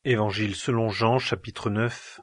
Évangile selon Jean, chapitre 9.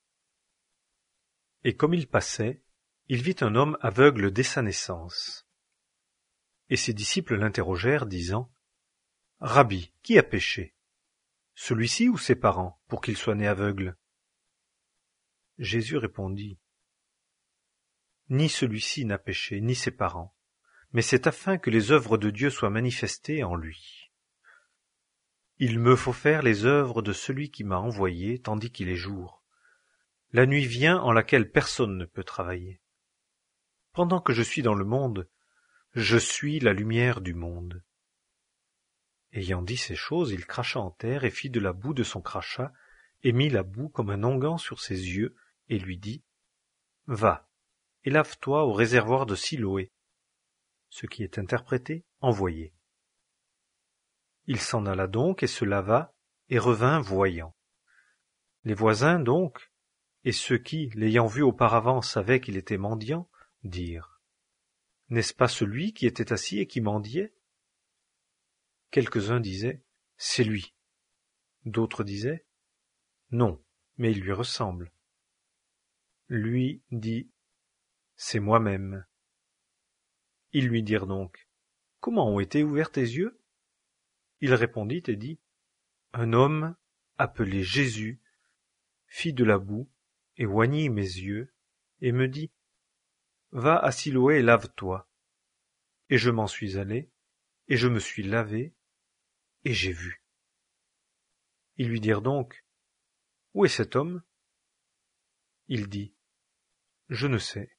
Et comme il passait, il vit un homme aveugle dès sa naissance. Et ses disciples l'interrogèrent, disant : Rabbi, qui a péché, celui-ci ou ses parents, pour qu'il soit né aveugle ? Jésus répondit : Ni celui-ci n'a péché, ni ses parents, mais c'est afin que les œuvres de Dieu soient manifestées en lui. Il me faut faire les œuvres de celui qui m'a envoyé, tandis qu'il est jour. La nuit vient en laquelle personne ne peut travailler. Pendant que je suis dans le monde, je suis la lumière du monde. Ayant dit ces choses, il cracha en terre et fit de la boue de son crachat, et mit la boue comme un onguent sur ses yeux, et lui dit : Va, et lave-toi au réservoir de Siloé, ce qui est interprété envoyé. Il s'en alla donc et se lava, et revint voyant. Les voisins donc, et ceux qui, l'ayant vu auparavant, savaient qu'il était mendiant, dirent : N'est-ce pas celui qui était assis et qui mendiait ? Quelques-uns disaient : C'est lui. D'autres disaient : Non, mais il lui ressemble. Lui dit : C'est moi-même. Ils lui dirent donc : Comment ont été ouverts tes yeux ? Il répondit et dit : Un homme, appelé Jésus, fit de la boue, et oignit mes yeux, et me dit : Va à Siloé et lave-toi. Et je m'en suis allé, et je me suis lavé, et j'ai vu. Ils lui dirent donc : Où est cet homme ? Il dit : Je ne sais.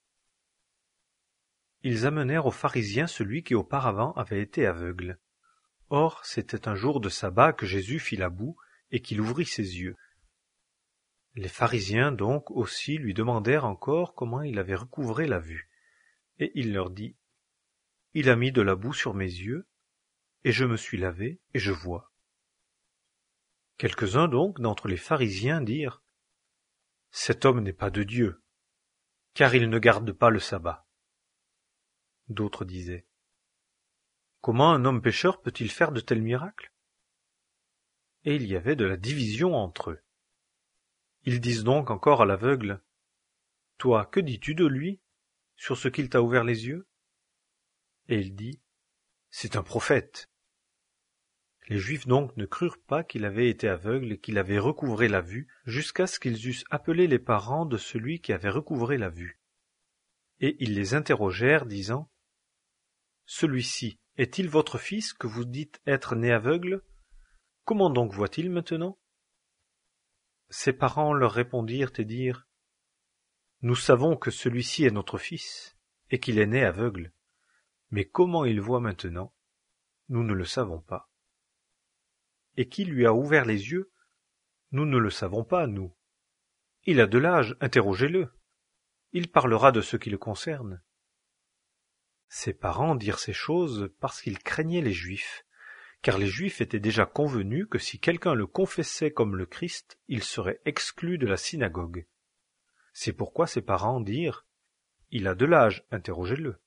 Ils amenèrent aux pharisiens celui qui auparavant avait été aveugle. Or, c'était un jour de sabbat que Jésus fit la boue, et qu'il ouvrit ses yeux. Les pharisiens donc aussi lui demandèrent encore comment il avait recouvré la vue. Et il leur dit : Il a mis de la boue sur mes yeux, et je me suis lavé, et je vois. Quelques-uns donc d'entre les pharisiens dirent : Cet homme n'est pas de Dieu, car il ne garde pas le sabbat. D'autres disaient : Comment un homme pécheur peut-il faire de tels miracles ? Et il y avait de la division entre eux. Ils disent donc encore à l'aveugle : Toi, que dis-tu de lui, sur ce qu'il t'a ouvert les yeux ? Et il dit : C'est un prophète. Les Juifs donc ne crurent pas qu'il avait été aveugle et qu'il avait recouvré la vue, jusqu'à ce qu'ils eussent appelé les parents de celui qui avait recouvré la vue. Et ils les interrogèrent, disant : Celui-ci est-il votre fils que vous dites être né aveugle ? Comment donc voit-il maintenant ? Ses parents leur répondirent et dirent : Nous savons que celui-ci est notre fils, et qu'il est né aveugle. Mais comment il voit maintenant ? Nous ne le savons pas. Et qui lui a ouvert les yeux ? Nous ne le savons pas, nous. Il a de l'âge, interrogez-le. Il parlera de ce qui le concerne. Ses parents dirent ces choses parce qu'ils craignaient les Juifs, car les Juifs étaient déjà convenus que si quelqu'un le confessait comme le Christ, il serait exclu de la synagogue. C'est pourquoi ses parents dirent : Il a de l'âge, interrogez-le.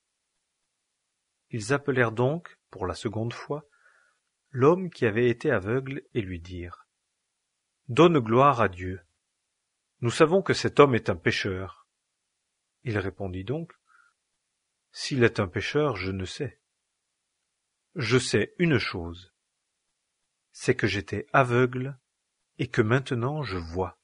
Ils appelèrent donc, pour la seconde fois, l'homme qui avait été aveugle et lui dirent : Donne gloire à Dieu. Nous savons que cet homme est un pécheur. Il répondit donc : S'il est un pécheur, je ne sais. Je sais une chose, c'est que j'étais aveugle et que maintenant je vois.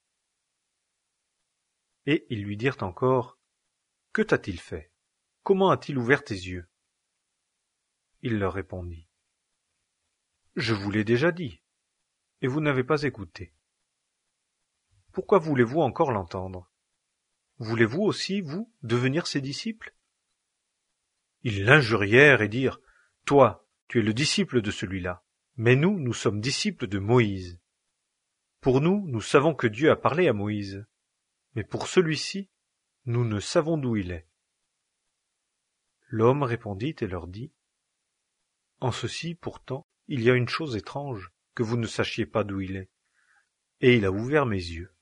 Et ils lui dirent encore : Que t'a-t-il fait ? Comment a-t-il ouvert tes yeux ? Il leur répondit : Je vous l'ai déjà dit, et vous n'avez pas écouté. Pourquoi voulez-vous encore l'entendre ? Voulez-vous aussi, vous, devenir ses disciples ? Ils l'injurièrent et dirent : Toi, tu es le disciple de celui-là, mais nous sommes disciples de Moïse. Pour nous, nous savons que Dieu a parlé à Moïse, mais pour celui-ci, nous ne savons d'où il est. L'homme répondit et leur dit : En ceci, pourtant, il y a une chose étrange, que vous ne sachiez pas d'où il est, et il a ouvert mes yeux.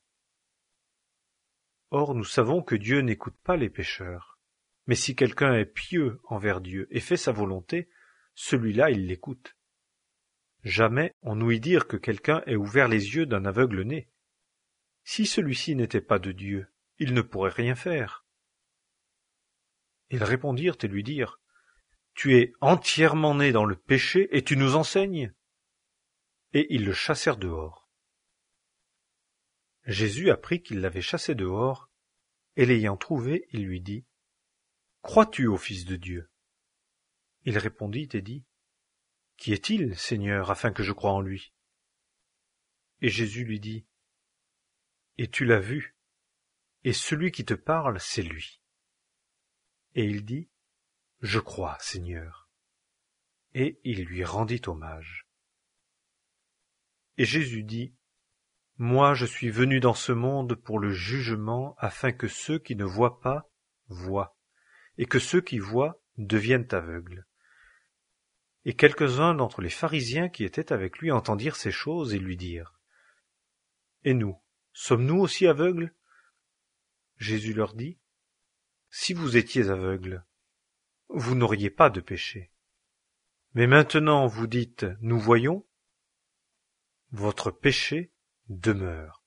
Or, nous savons que Dieu n'écoute pas les pécheurs, mais si quelqu'un est pieux envers Dieu et fait sa volonté, celui-là il l'écoute. Jamais on ouït dire que quelqu'un ait ouvert les yeux d'un aveugle-né. Si celui-ci n'était pas de Dieu, il ne pourrait rien faire. Ils répondirent et lui dirent: Tu es entièrement né dans le péché et tu nous enseignes. Et ils le chassèrent dehors. Jésus apprit qu'ils l'avaient chassé dehors, et l'ayant trouvé, il lui dit: Crois-tu au Fils de Dieu? Il répondit et dit: Qui est-il, Seigneur, afin que je croie en lui? Et Jésus lui dit: Et tu l'as vu, et celui qui te parle, c'est lui. Et il dit: Je crois, Seigneur. Et il lui rendit hommage. Et Jésus dit: Moi je suis venu dans ce monde pour le jugement, afin que ceux qui ne voient pas voient, et que ceux qui voient deviennent aveugles. Et quelques-uns d'entre les pharisiens qui étaient avec lui entendirent ces choses et lui dirent: Et nous, sommes-nous aussi aveugles? Jésus leur dit: Si vous étiez aveugles, vous n'auriez pas de péché. Mais maintenant vous dites: Nous voyons. Votre péché demeure.